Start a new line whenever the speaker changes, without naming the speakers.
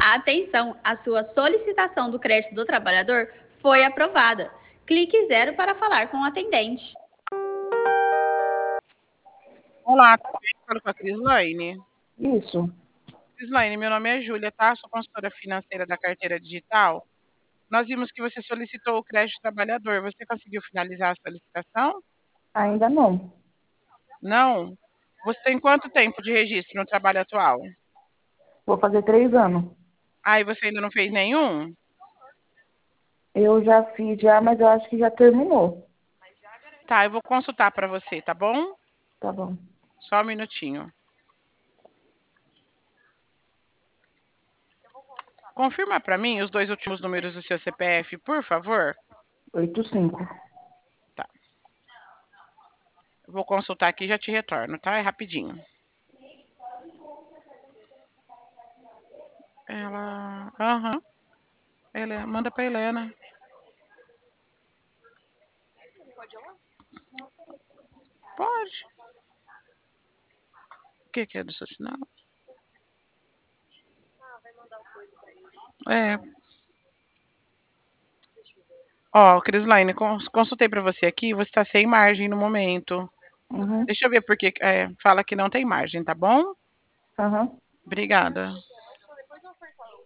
Atenção, a sua solicitação do crédito do trabalhador foi aprovada. Clique 0 para falar com o atendente.
Olá, tudo bem? Falo com a Crislaine.
Isso.
Crislaine, meu nome é Júlia, tá? Sou consultora financeira da Carteira Digital. Nós vimos que você solicitou o crédito trabalhador. Você conseguiu finalizar a solicitação?
Ainda não.
Não? Você tem quanto tempo de registro no trabalho atual?
Vou fazer 3 anos.
Ah, e você ainda não fez nenhum?
Eu já fiz já, mas eu acho que já terminou.
Tá, eu vou consultar para você, tá bom?
Tá bom.
Só um minutinho. Confirma para mim os 2 últimos números do seu CPF, por favor.
85.
Tá. Eu vou consultar aqui e já te retorno, tá? É rapidinho. Ela... Aham. Ela... Manda pra Helena. Pode. O que é do seu sinal? É. Ó, Crislaine, consultei pra você aqui, você tá sem margem no momento.
Uhum.
Deixa eu ver porque fala que não tem margem, tá bom?
Aham.
Obrigada.